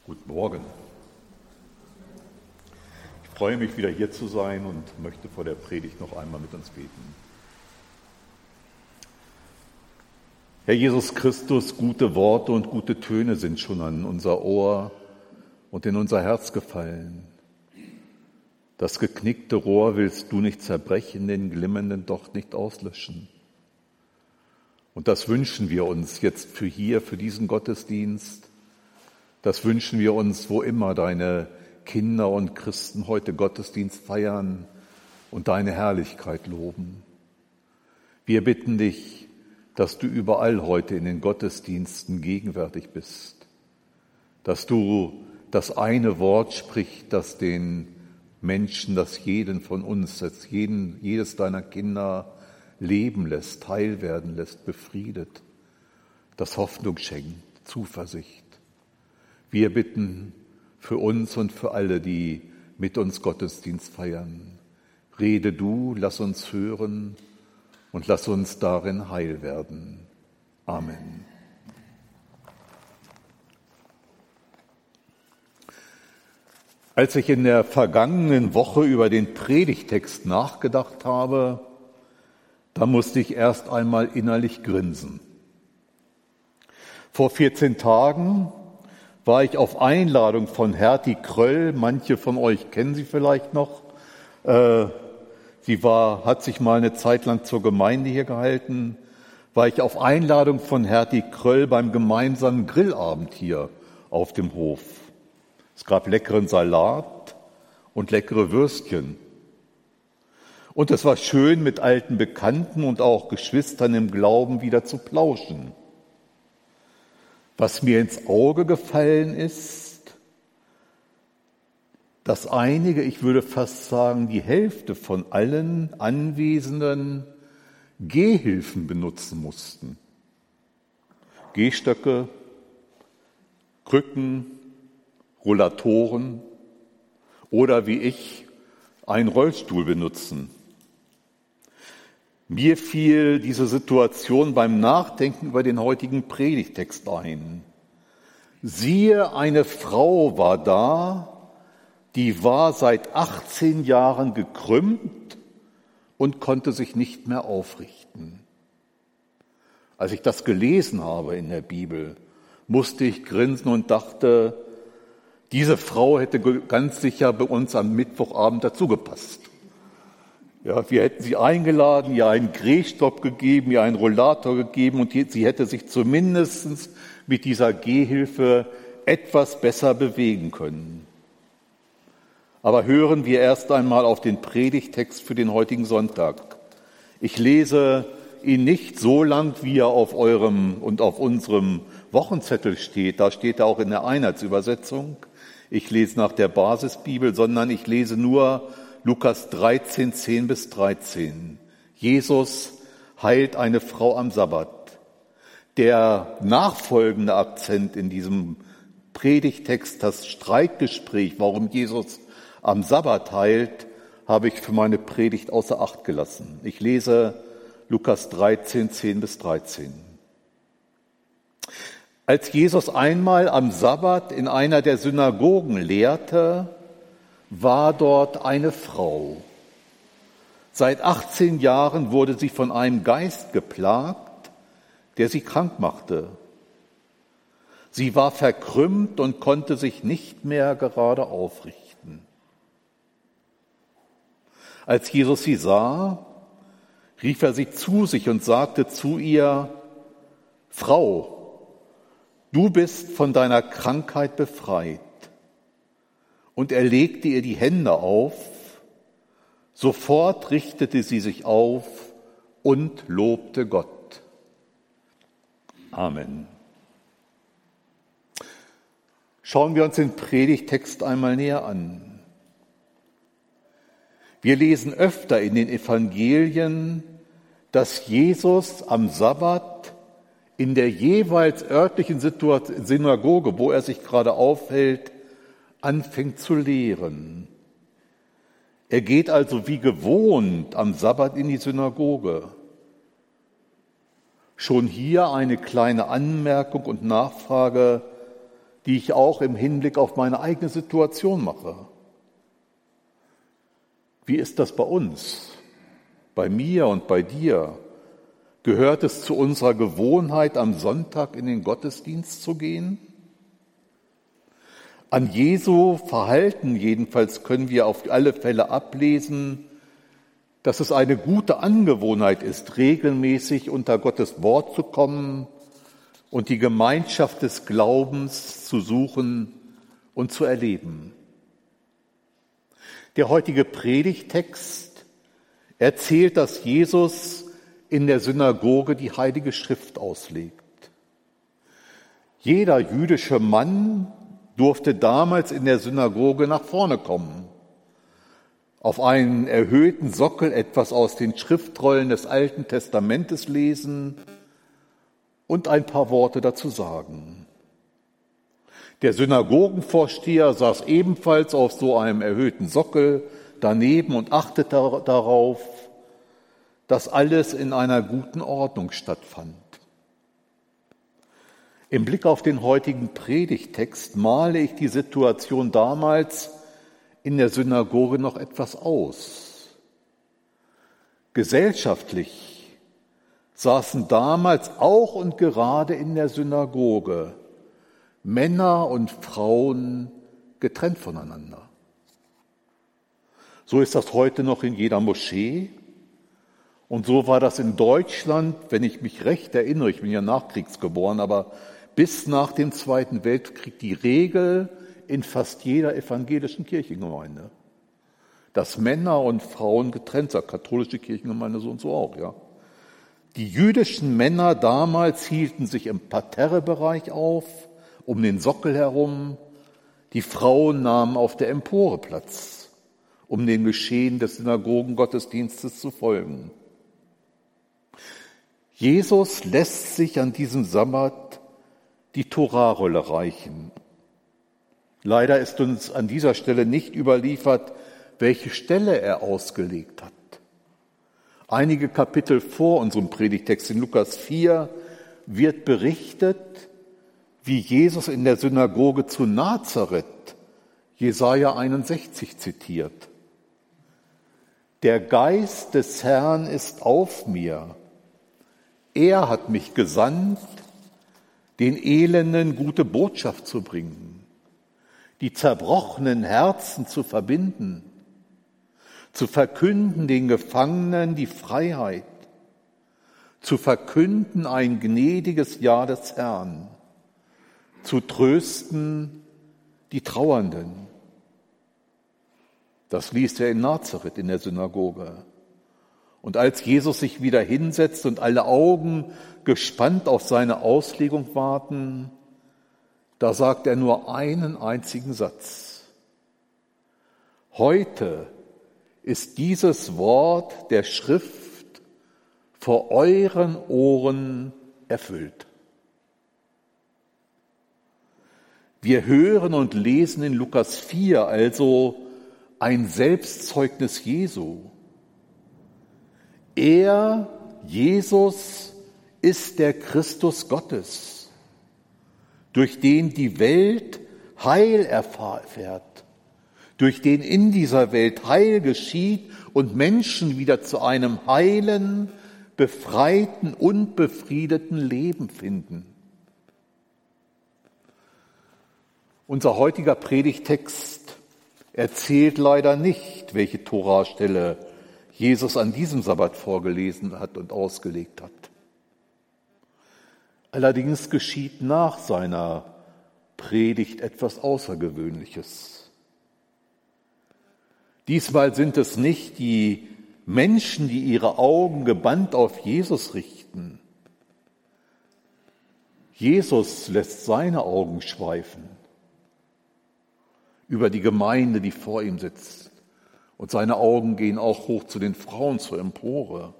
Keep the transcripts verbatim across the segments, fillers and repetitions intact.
Guten Morgen. Ich freue mich, wieder hier zu sein und möchte vor der Predigt noch einmal mit uns beten. Herr Jesus Christus, gute Worte und gute Töne sind schon an unser Ohr und in unser Herz gefallen. Das geknickte Rohr willst du nicht zerbrechen, den glimmenden Docht nicht auslöschen. Und das wünschen wir uns jetzt für hier, für diesen Gottesdienst. Das wünschen wir uns, wo immer deine Kinder und Christen heute Gottesdienst feiern und deine Herrlichkeit loben. Wir bitten dich, dass du überall heute in den Gottesdiensten gegenwärtig bist, dass du das eine Wort sprichst, das den Menschen, das jeden von uns, das jeden, jedes deiner Kinder leben lässt, heil werden lässt, befriedet, das Hoffnung schenkt, Zuversicht. Wir bitten für uns und für alle, die mit uns Gottesdienst feiern. Rede du, lass uns hören und lass uns darin heil werden. Amen. Als ich in der vergangenen Woche über den Predigtext nachgedacht habe, da musste ich erst einmal innerlich grinsen. Vor vierzehn Tagen war ich auf Einladung von Hertie Kröll, manche von euch kennen sie vielleicht noch. Äh, sie war, hat sich mal eine Zeit lang zur Gemeinde hier gehalten, war ich auf Einladung von Hertie Kröll beim gemeinsamen Grillabend hier auf dem Hof. Es gab leckeren Salat und leckere Würstchen. Und es war schön, mit alten Bekannten und auch Geschwistern im Glauben wieder zu plauschen. Was mir ins Auge gefallen ist, dass einige, ich würde fast sagen, die Hälfte von allen Anwesenden Gehhilfen benutzen mussten. Gehstöcke, Krücken, Rollatoren oder wie ich, einen Rollstuhl benutzen. Mir fiel diese Situation beim Nachdenken über den heutigen Predigtext ein. Siehe, eine Frau war da, die war seit achtzehn Jahren gekrümmt und konnte sich nicht mehr aufrichten. Als ich das gelesen habe in der Bibel, musste ich grinsen und dachte, diese Frau hätte ganz sicher bei uns am Mittwochabend dazugepasst. Ja, wir hätten sie eingeladen, ihr einen Gehstock gegeben, ihr einen Rollator gegeben und sie hätte sich zumindest mit dieser Gehhilfe etwas besser bewegen können. Aber hören wir erst einmal auf den Predigtext für den heutigen Sonntag. Ich lese ihn nicht so lang, wie er auf eurem und auf unserem Wochenzettel steht. Da steht er auch in der Einheitsübersetzung. Ich lese nach der Basisbibel, sondern ich lese nur Lukas dreizehn, zehn bis dreizehn. Jesus heilt eine Frau am Sabbat. Der nachfolgende Akzent in diesem Predigtext, das Streitgespräch, warum Jesus am Sabbat heilt, habe ich für meine Predigt außer Acht gelassen. Ich lese Lukas dreizehn, zehn bis dreizehn. Als Jesus einmal am Sabbat in einer der Synagogen lehrte, war dort eine Frau. Seit achtzehn Jahren wurde sie von einem Geist geplagt, der sie krank machte. Sie war verkrümmt und konnte sich nicht mehr gerade aufrichten. Als Jesus sie sah, rief er sie zu sich und sagte zu ihr, Frau, du bist von deiner Krankheit befreit. Und er legte ihr die Hände auf, sofort richtete sie sich auf und lobte Gott. Amen. Schauen wir uns den Predigtext einmal näher an. Wir lesen öfter in den Evangelien, dass Jesus am Sabbat in der jeweils örtlichen Synagoge, wo er sich gerade aufhält, anfängt zu lehren. Er geht also wie gewohnt am Sabbat in die Synagoge. Schon hier eine kleine Anmerkung und Nachfrage. die ich auch im Hinblick auf meine eigene Situation mache. Wie ist das bei uns? Bei mir und bei dir? Gehört es zu unserer Gewohnheit, am Sonntag in den Gottesdienst zu gehen? An Jesu Verhalten jedenfalls können wir auf alle Fälle ablesen, dass es eine gute Angewohnheit ist, regelmäßig unter Gottes Wort zu kommen und die Gemeinschaft des Glaubens zu suchen und zu erleben. Der heutige Predigttext erzählt, dass Jesus in der Synagoge die Heilige Schrift auslegt. Jeder jüdische Mann durfte damals in der Synagoge nach vorne kommen, auf einen erhöhten Sockel etwas aus den Schriftrollen des Alten Testamentes lesen und ein paar Worte dazu sagen. Der Synagogenvorsteher saß ebenfalls auf so einem erhöhten Sockel daneben und achtete darauf, dass alles in einer guten Ordnung stattfand. Im Blick auf den heutigen Predigttext male ich die Situation damals in der Synagoge noch etwas aus. Gesellschaftlich saßen damals auch und gerade in der Synagoge Männer und Frauen getrennt voneinander. So ist das heute noch in jeder Moschee. Und so war das in Deutschland, wenn ich mich recht erinnere, ich bin ja nachkriegsgeboren, aber bis nach dem Zweiten Weltkrieg die Regel in fast jeder evangelischen Kirchengemeinde, dass Männer und Frauen getrennt sind, katholische Kirchengemeinde so und so auch, ja. Die jüdischen Männer damals hielten sich im Parterrebereich auf, um den Sockel herum. Die Frauen nahmen auf der Empore Platz, um den Geschehen des Synagogengottesdienstes zu folgen. Jesus lässt sich an diesem Sabbat die Torarolle reichen. Leider ist uns an dieser Stelle nicht überliefert, welche Stelle er ausgelegt hat. Einige Kapitel vor unserem Predigtext in Lukas vier wird berichtet, wie Jesus in der Synagoge zu Nazareth Jesaja einundsechzig zitiert. Der Geist des Herrn ist auf mir. Er hat mich gesandt, den Elenden gute Botschaft zu bringen, die zerbrochenen Herzen zu verbinden, zu verkünden den Gefangenen die Freiheit, zu verkünden ein gnädiges Jahr des Herrn, zu trösten die Trauernden. Das liest er in Nazareth in der Synagoge. Und als Jesus sich wieder hinsetzt und alle Augen gespannt auf seine Auslegung warten, da sagt er nur einen einzigen Satz. Heute ist dieses Wort der Schrift vor euren Ohren erfüllt. Wir hören und lesen in Lukas vier also ein Selbstzeugnis Jesu. Er, Jesus, ist der Christus Gottes, durch den die Welt Heil erfährt, durch den in dieser Welt Heil geschieht und Menschen wieder zu einem heilen, befreiten und befriedeten Leben finden. Unser heutiger Predigtext erzählt leider nicht, welche Torastelle Jesus an diesem Sabbat vorgelesen hat und ausgelegt hat. Allerdings geschieht nach seiner Predigt etwas Außergewöhnliches. Diesmal sind es nicht die Menschen, die ihre Augen gebannt auf Jesus richten. Jesus lässt seine Augen schweifen über die Gemeinde, die vor ihm sitzt. Und seine Augen gehen auch hoch zu den Frauen zur Empore.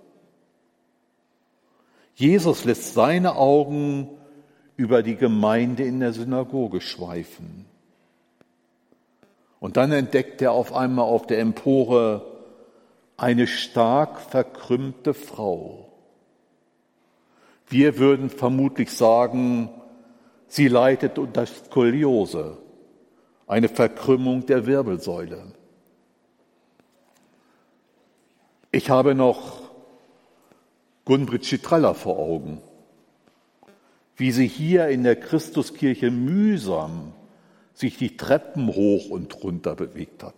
Jesus lässt seine Augen über die Gemeinde in der Synagoge schweifen. Und dann entdeckt er auf einmal auf der Empore eine stark verkrümmte Frau. Wir würden vermutlich sagen, Sie leidet unter Skoliose, eine Verkrümmung der Wirbelsäule. Ich habe noch Gunbritt Schitralla vor Augen, wie sie hier in der Christuskirche mühsam sich die Treppen hoch und runter bewegt hat.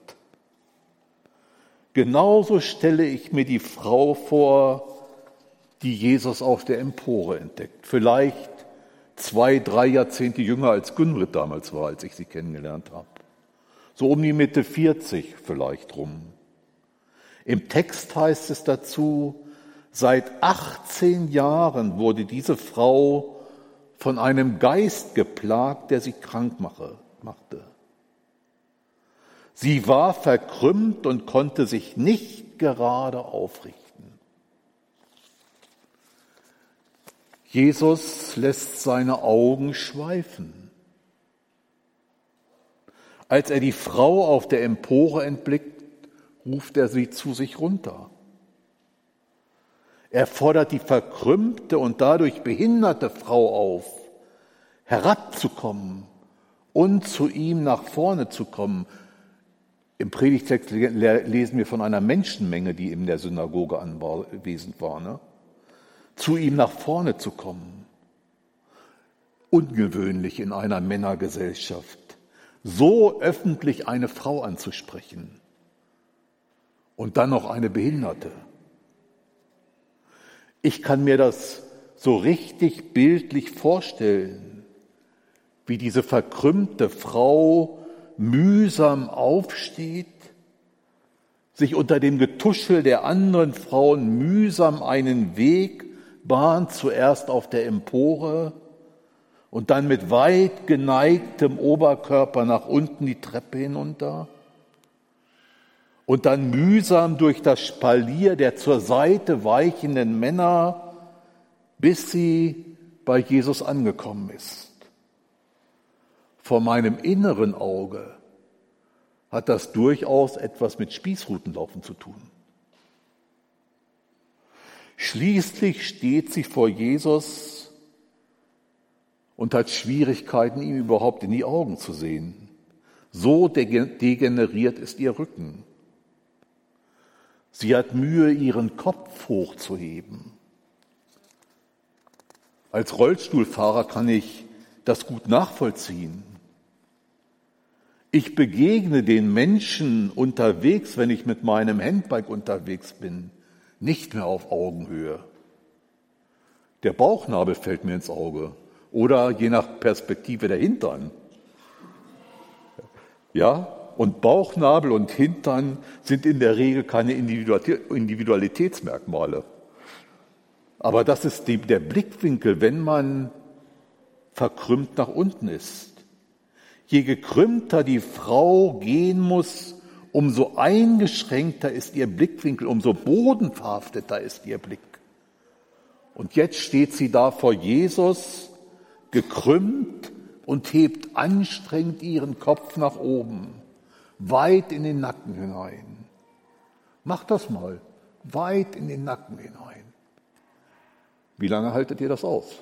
Genauso stelle ich mir die Frau vor, die Jesus auf der Empore entdeckt. Vielleicht zwei, drei Jahrzehnte jünger als Gunbritt damals war, als ich sie kennengelernt habe. So um die Mitte vierzig vielleicht rum. Im Text heißt es dazu, seit achtzehn Jahren wurde diese Frau von einem Geist geplagt, der sie krank mache, machte. Sie war verkrümmt und konnte sich nicht gerade aufrichten. Jesus lässt seine Augen schweifen. Als er die Frau auf der Empore entblickt, ruft er sie zu sich runter. Er fordert die verkrümmte und dadurch behinderte Frau auf, herabzukommen und zu ihm nach vorne zu kommen. Im Predigtext lesen wir von einer Menschenmenge, die in der Synagoge anwesend war, ne? Zu ihm nach vorne zu kommen. Ungewöhnlich in einer Männergesellschaft, so öffentlich eine Frau anzusprechen und dann noch eine Behinderte. Ich kann mir das so richtig bildlich vorstellen, wie diese verkrümmte Frau mühsam aufsteht, sich unter dem Getuschel der anderen Frauen mühsam einen Weg bahnt, zuerst auf der Empore und dann mit weit geneigtem Oberkörper nach unten die Treppe hinunter und dann mühsam durch das Spalier der zur Seite weichenden Männer, bis sie bei Jesus angekommen ist. Vor meinem inneren Auge hat das durchaus etwas mit Spießrutenlaufen zu tun. Schließlich steht sie vor Jesus und hat Schwierigkeiten, ihm überhaupt in die Augen zu sehen. So degeneriert ist ihr Rücken. Sie hat Mühe, ihren Kopf hochzuheben. Als Rollstuhlfahrer kann ich das gut nachvollziehen. Ich begegne den Menschen unterwegs, wenn ich mit meinem Handbike unterwegs bin, nicht mehr auf Augenhöhe. Der Bauchnabel fällt mir ins Auge oder je nach Perspektive der Hintern. Ja, und Bauchnabel und Hintern sind in der Regel keine Individualitätsmerkmale. Aber das ist der Blickwinkel, wenn man verkrümmt nach unten ist. Je gekrümmter die Frau gehen muss, umso eingeschränkter ist ihr Blickwinkel, umso bodenverhafteter ist ihr Blick. Und jetzt steht sie da vor Jesus, gekrümmt und hebt anstrengend ihren Kopf nach oben, weit in den Nacken hinein. Mach das mal, weit in den Nacken hinein. Wie lange haltet ihr das aus?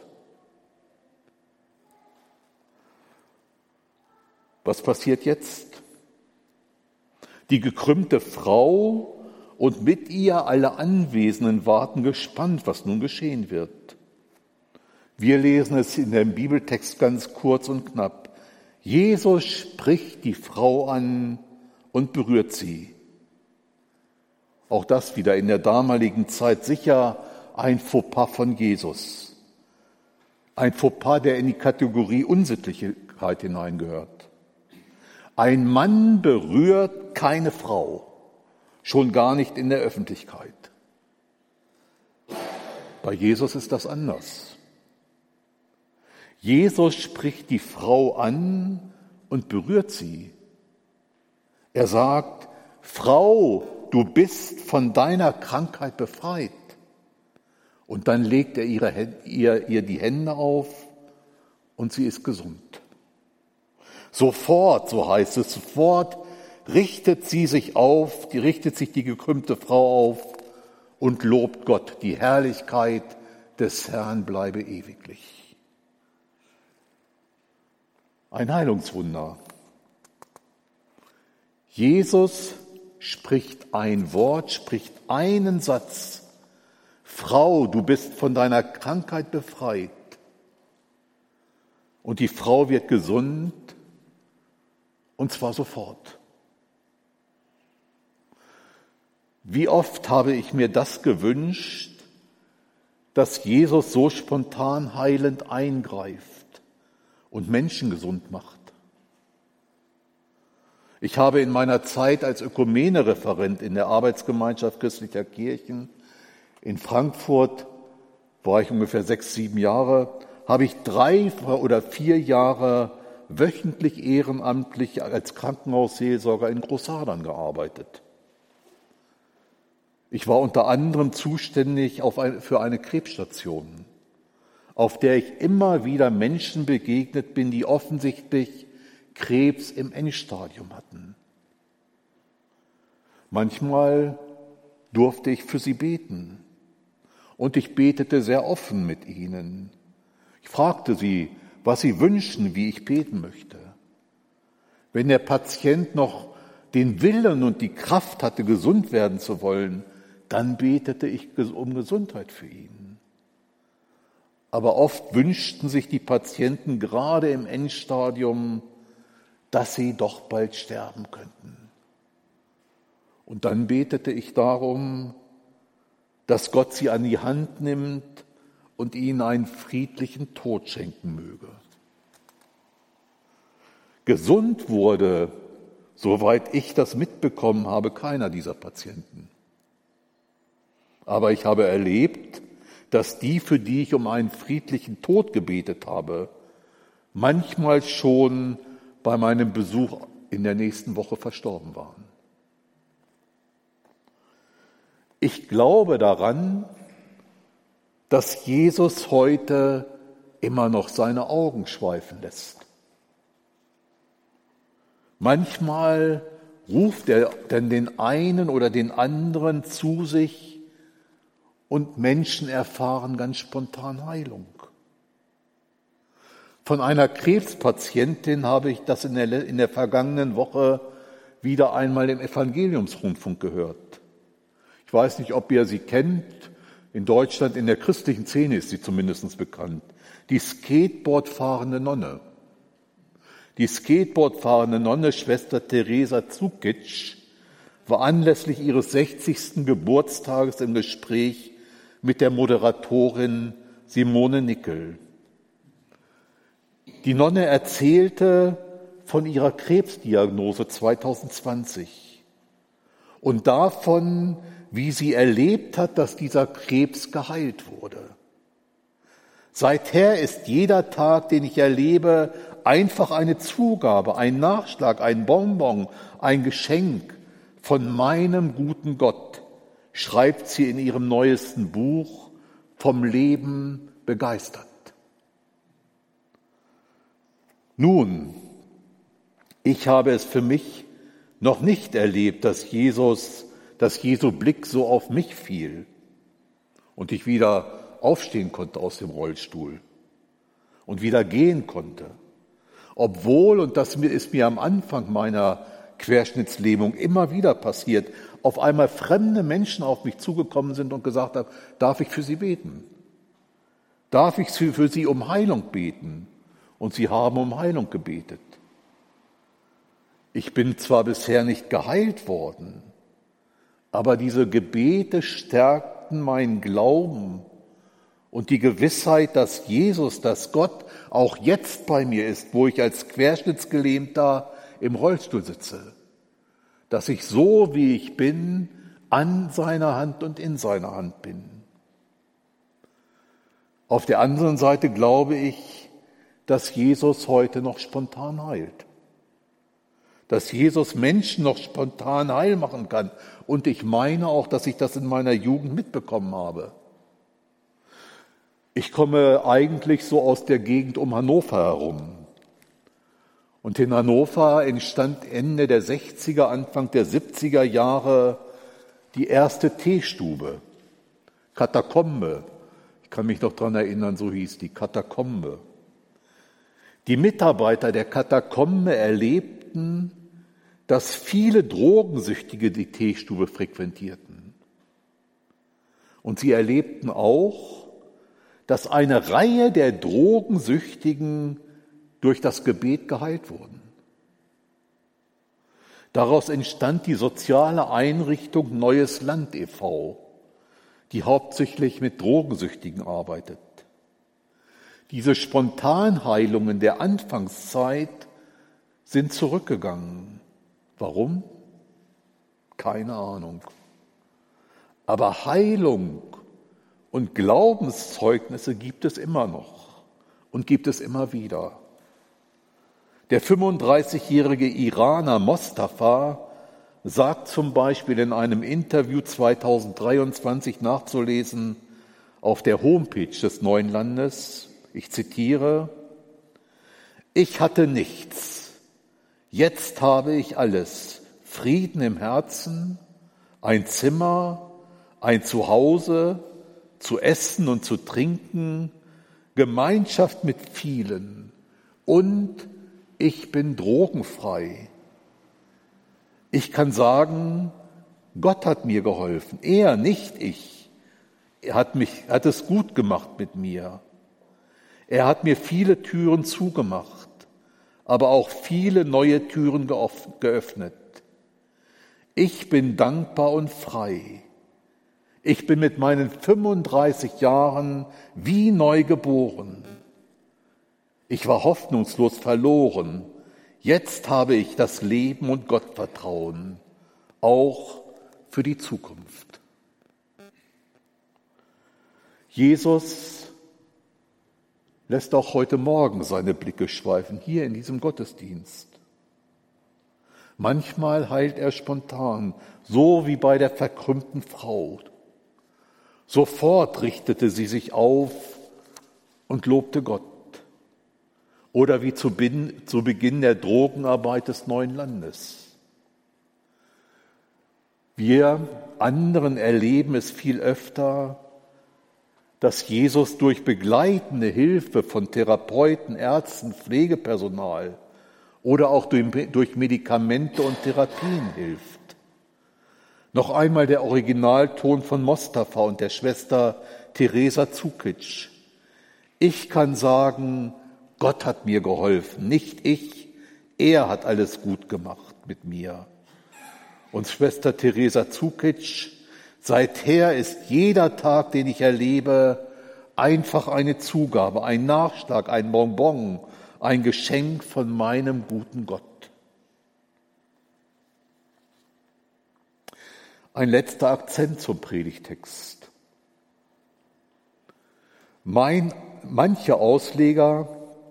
Was passiert jetzt? Die gekrümmte Frau und mit ihr alle Anwesenden warten gespannt, was nun geschehen wird. Wir lesen es in dem Bibeltext ganz kurz und knapp. Jesus spricht die Frau an und berührt sie. Auch das wieder in der damaligen Zeit sicher ein Fauxpas von Jesus. Ein Fauxpas, der in die Kategorie Unsittlichkeit hineingehört. Ein Mann berührt keine Frau, schon gar nicht in der Öffentlichkeit. Bei Jesus ist das anders. Jesus spricht die Frau an und berührt sie. Er sagt, Frau, du bist von deiner Krankheit befreit. Und dann legt er ihre, ihr, ihr die Hände auf und sie ist gesund. Sofort, so heißt es, sofort richtet sie sich auf, die richtet sich die gekrümmte Frau auf und lobt Gott. Die Herrlichkeit des Herrn bleibe ewiglich. ein Heilungswunder. Jesus spricht ein Wort, spricht einen Satz. Frau, du bist von deiner Krankheit befreit. Und die Frau wird gesund, und zwar sofort. Wie oft habe ich mir das gewünscht, dass Jesus so spontan heilend eingreift und Menschen gesund macht. Ich habe in meiner Zeit als Ökumene-Referent in der Arbeitsgemeinschaft christlicher Kirchen in Frankfurt, war ich ungefähr sechs, sieben Jahre, habe ich drei oder vier Jahre wöchentlich ehrenamtlich als Krankenhausseelsorger in Großhadern gearbeitet. Ich war unter anderem zuständig auf ein, für eine Krebsstation, auf der ich immer wieder Menschen begegnet bin, die offensichtlich Krebs im Endstadium hatten. Manchmal durfte ich für sie beten und ich betete sehr offen mit ihnen. Ich fragte sie, was sie wünschen, wie ich beten möchte. Wenn der Patient noch den Willen und die Kraft hatte, gesund werden zu wollen, dann betete ich um Gesundheit für ihn. Aber oft wünschten sich die Patienten gerade im Endstadium, dass sie doch bald sterben könnten. Und dann betete ich darum, dass Gott sie an die Hand nimmt und ihnen einen friedlichen Tod schenken möge. Gesund wurde, soweit ich das mitbekommen habe, keiner dieser Patienten. Aber ich habe erlebt, dass die, für die ich um einen friedlichen Tod gebetet habe, manchmal schon bei meinem Besuch in der nächsten Woche verstorben waren. Ich glaube daran, dass Jesus heute immer noch seine Augen schweifen lässt. Manchmal ruft er dann den einen oder den anderen zu sich und Menschen erfahren ganz spontan Heilung. Von einer Krebspatientin habe ich das in der, in der vergangenen Woche wieder einmal im Evangeliumsrundfunk gehört. Ich weiß nicht, ob ihr sie kennt. In Deutschland, in der christlichen Szene ist sie zumindest bekannt. Die Skateboardfahrende Nonne. Die Skateboardfahrende Nonne, Schwester Teresa Zukic, war anlässlich ihres sechzigsten Geburtstages im Gespräch mit der Moderatorin Simone Nickel. Die Nonne erzählte von ihrer Krebsdiagnose zweitausendzwanzig und davon, wie sie erlebt hat, dass dieser Krebs geheilt wurde. Seither ist jeder Tag, den ich erlebe, einfach eine Zugabe, ein Nachschlag, ein Bonbon, ein Geschenk von meinem guten Gott, schreibt sie in ihrem neuesten Buch, Vom Leben begeistert. Nun, ich habe es für mich noch nicht erlebt, dass Jesus, dass Jesu Blick so auf mich fiel und ich wieder aufstehen konnte aus dem Rollstuhl und wieder gehen konnte. Obwohl, und das ist mir am Anfang meiner Querschnittslähmung immer wieder passiert, auf einmal fremde Menschen auf mich zugekommen sind und gesagt haben, darf ich für Sie beten? Darf ich für Sie um Heilung beten? Und sie haben um Heilung gebetet. Ich bin zwar bisher nicht geheilt worden, aber diese Gebete stärkten meinen Glauben und die Gewissheit, dass Jesus, dass Gott auch jetzt bei mir ist, wo ich als Querschnittsgelähmter im Rollstuhl sitze, dass ich so, wie ich bin, an seiner Hand und in seiner Hand bin. Auf der anderen Seite glaube ich, dass Jesus heute noch spontan heilt. Dass Jesus Menschen noch spontan heil machen kann. Und ich meine auch, dass ich das in meiner Jugend mitbekommen habe. Ich komme eigentlich so aus der Gegend um Hannover herum. Und in Hannover entstand Ende der sechziger, Anfang der siebziger Jahre die erste Teestube, Katakombe. Ich kann mich noch daran erinnern, so hieß die Katakombe. Die Mitarbeiter der Katakombe erlebten, dass viele Drogensüchtige die Teestube frequentierten. Und sie erlebten auch, dass eine Reihe der Drogensüchtigen durch das Gebet geheilt wurden. Daraus entstand die soziale Einrichtung Neues Land e V, die hauptsächlich mit Drogensüchtigen arbeitet. Diese Spontanheilungen der Anfangszeit sind zurückgegangen. Warum? Keine Ahnung. Aber Heilung und Glaubenszeugnisse gibt es immer noch und gibt es immer wieder. Der fünfunddreißigjährige Iraner Mostafa sagt zum Beispiel in einem Interview zweitausenddreiundzwanzig nachzulesen auf der Homepage des Neuen Landes, ich zitiere: Ich hatte nichts, jetzt habe ich alles, Frieden im Herzen, ein Zimmer, ein Zuhause, zu essen und zu trinken, Gemeinschaft mit vielen und ich bin drogenfrei. Ich kann sagen, Gott hat mir geholfen, er, nicht ich. Er hat mich, hat es gut gemacht mit mir. Er hat mir viele Türen zugemacht, aber auch viele neue Türen geöffnet. Ich bin dankbar und frei. Ich bin mit meinen fünfunddreißig Jahren wie neu geboren. Ich war hoffnungslos verloren. Jetzt habe ich das Leben und Gottvertrauen, auch für die Zukunft. Jesus lässt auch heute Morgen seine Blicke schweifen, hier in diesem Gottesdienst. Manchmal heilt er spontan, so wie bei der verkrümmten Frau. Sofort richtete sie sich auf und lobte Gott. Oder wie zu Beginn der Drogenarbeit des Neuen Landes. Wir anderen erleben es viel öfter, dass Jesus durch begleitende Hilfe von Therapeuten, Ärzten, Pflegepersonal oder auch durch Medikamente und Therapien hilft. Noch einmal der Originalton von Mostafa und der Schwester Teresa Cukic. Ich kann sagen, Gott hat mir geholfen, nicht ich, er hat alles gut gemacht mit mir. Und Schwester Teresa Cukic, seither ist jeder Tag, den ich erlebe, einfach eine Zugabe, ein Nachschlag, ein Bonbon, ein Geschenk von meinem guten Gott. Ein letzter Akzent zum Predigtext. Mein, manche Ausleger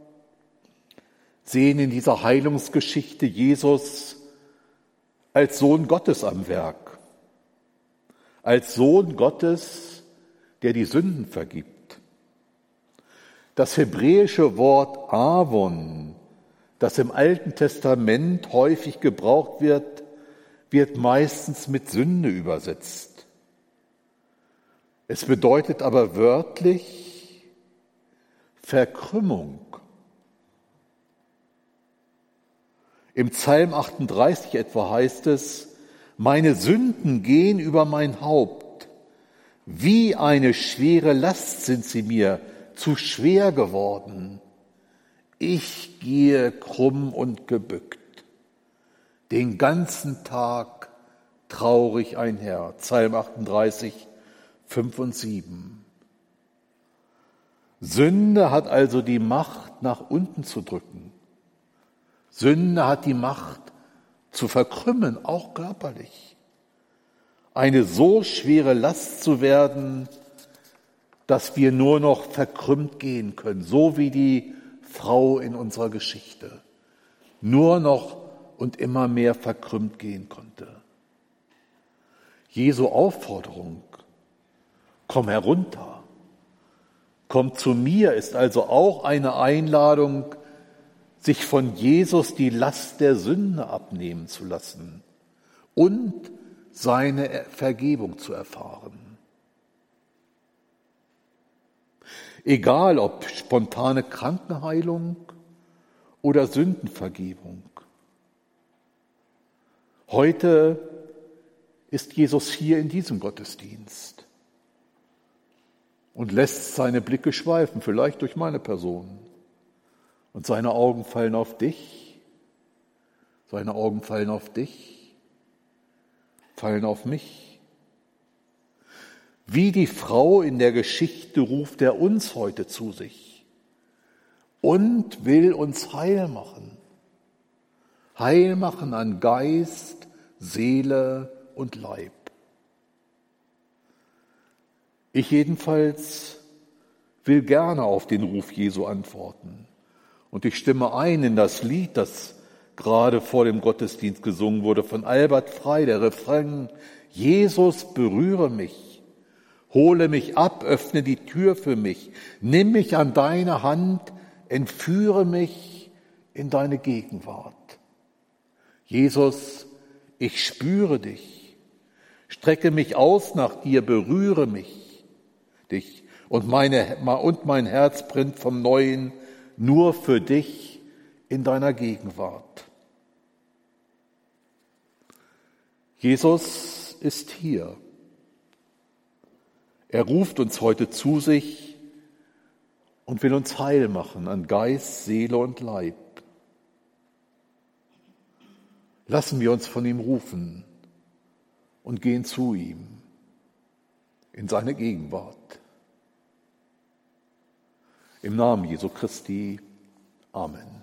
sehen in dieser Heilungsgeschichte Jesus als Sohn Gottes am Werk, als Sohn Gottes, der die Sünden vergibt. Das hebräische Wort Avon, das im Alten Testament häufig gebraucht wird, wird meistens mit Sünde übersetzt. Es bedeutet aber wörtlich Verkrümmung. Im Psalm achtunddreißig etwa heißt es, meine Sünden gehen über mein Haupt, wie eine schwere Last sind sie mir zu schwer geworden. Ich gehe krumm und gebückt, den ganzen Tag traurig einher. Psalm achtunddreißig, fünf und sieben. Sünde hat also die Macht, nach unten zu drücken. Sünde hat die Macht, zu verkrümmen, auch körperlich. Eine so schwere Last zu werden, dass wir nur noch verkrümmt gehen können, so wie die Frau in unserer Geschichte. Nur noch und immer mehr verkrümmt gehen konnte. Jesu Aufforderung, komm herunter, komm zu mir, ist also auch eine Einladung, sich von Jesus die Last der Sünde abnehmen zu lassen und seine Vergebung zu erfahren. Egal ob spontane Krankenheilung oder Sündenvergebung. Heute ist Jesus hier in diesem Gottesdienst und lässt seine Blicke schweifen, vielleicht durch meine Person. Und seine Augen fallen auf dich, seine Augen fallen auf dich, fallen auf mich. Wie die Frau in der Geschichte ruft er uns heute zu sich und will uns heil machen. Heil machen an Geist, Seele und Leib. Ich jedenfalls will gerne auf den Ruf Jesu antworten. Und ich stimme ein in das Lied, das gerade vor dem Gottesdienst gesungen wurde, von Albert Frey, der Refrain: Jesus, berühre mich, hole mich ab, öffne die Tür für mich, nimm mich an deine Hand, entführe mich in deine Gegenwart. Jesus, ich spüre dich, strecke mich aus nach dir, berühre mich, dich, und, meine, und mein Herz brennt vom Neuen nur für dich in deiner Gegenwart. Jesus ist hier. Er ruft uns heute zu sich und will uns heil machen an Geist, Seele und Leib. Lassen wir uns von ihm rufen und gehen zu ihm in seine Gegenwart. Im Namen Jesu Christi. Amen.